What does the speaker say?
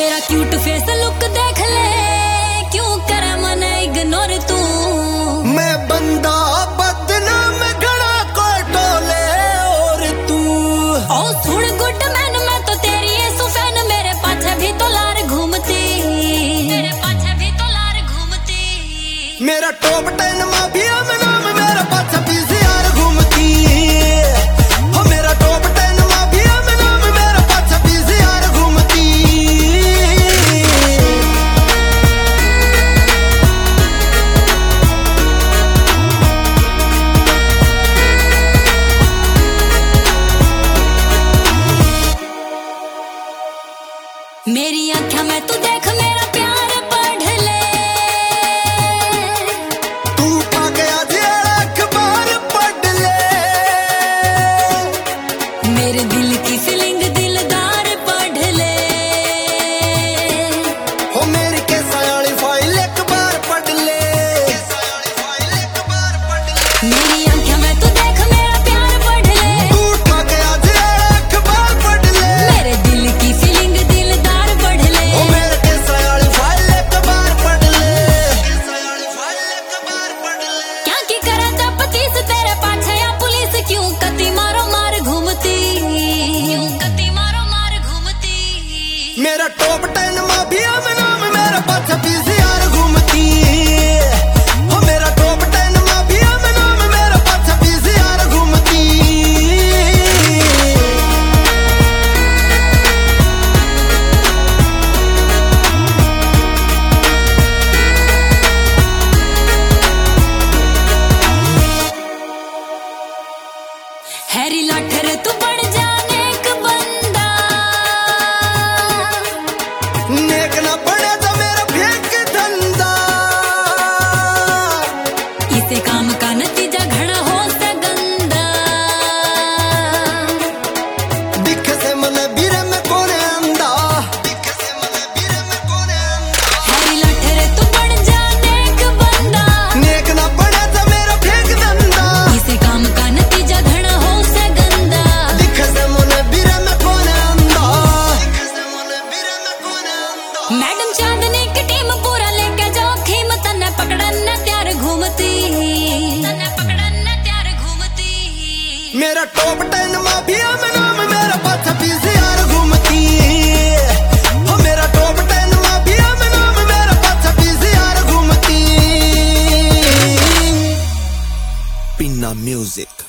मेरा cute face look देख ले, क्यों करे मन इग्नोर तू। मैं बंदा बदनाम घड़ा को टोले और तू। ओ सुन गुड मैन, मैं तो तेरी ऐसो फैन, मेरे पाछे भी तो लार घूमती, मेरे पाछे भी तो लार घूमती। मेरा टॉप 10 माफिया में नाम, मेरा पाछा पीसीआर घूमती। हो मेरा टॉप 10 माफिया में नाम, मेरा पाछा पीसीआर घूमती। मेरी आँखें में तू देख, मेरा प्यार पढ़ ले। तू पा गया जेड़ा अखबार पढ़ ले। मेरे दिल की फीलिंग दिलदार पढ़ ले। हो मेरी कैसा वाली फाइल एक बार पढ़ ले। मेरी आँखें में तू देख, मेरा प्यार पढ़ ले। तू पा गया जेड़ा अखबार पढ़ ले। मेरे दिल की फीलिंग दिलदार पढ़ ले। हो मेरे कैसा वाली फाइल एक बार पढ़ ले। क्या की करा जपतीस तेरे पाछे या पुलिस, क्यों कती मारो मार घूमती, क्यों कती मारो मार घूमती। मेरा टॉप 10 माफिया में नाम, मेरा पाछा पीसीआर घूमती। हो मेरा टॉप 10 माफिया में नाम, मेरा पाछा पीसीआर घूमती। हैरी लाठर तू बन जाने एक बंदा, नेक ना पड़े तो मेरा फेंक धंधा। इसे काम का नतीजा घड़ा हो से गंदा। दिख से मन बीरे में कौन अंधा। हैरी लाठर तू बन जाने एक बंदा, नेक ना पड़े तो मेरा फेंक धंधा। इसे काम का नतीजा घड़ा हो से गंदा। दिख से मन बीरे में कौन अंधा। मैडम चांदनी की टीम पूरा लेके जाओ खीम, तन्ने पकड़न त्यार घूमती, तन्ने पकड़न त्यार घूमती। मेरा टॉप 10 माफिया में नाम, मेरा पाछा पीसीआर घूमती। हो मेरा टॉप 10 माफिया में नाम, मेरा पाछा पीसीआर घूमती। पिन्ना म्यूजिक।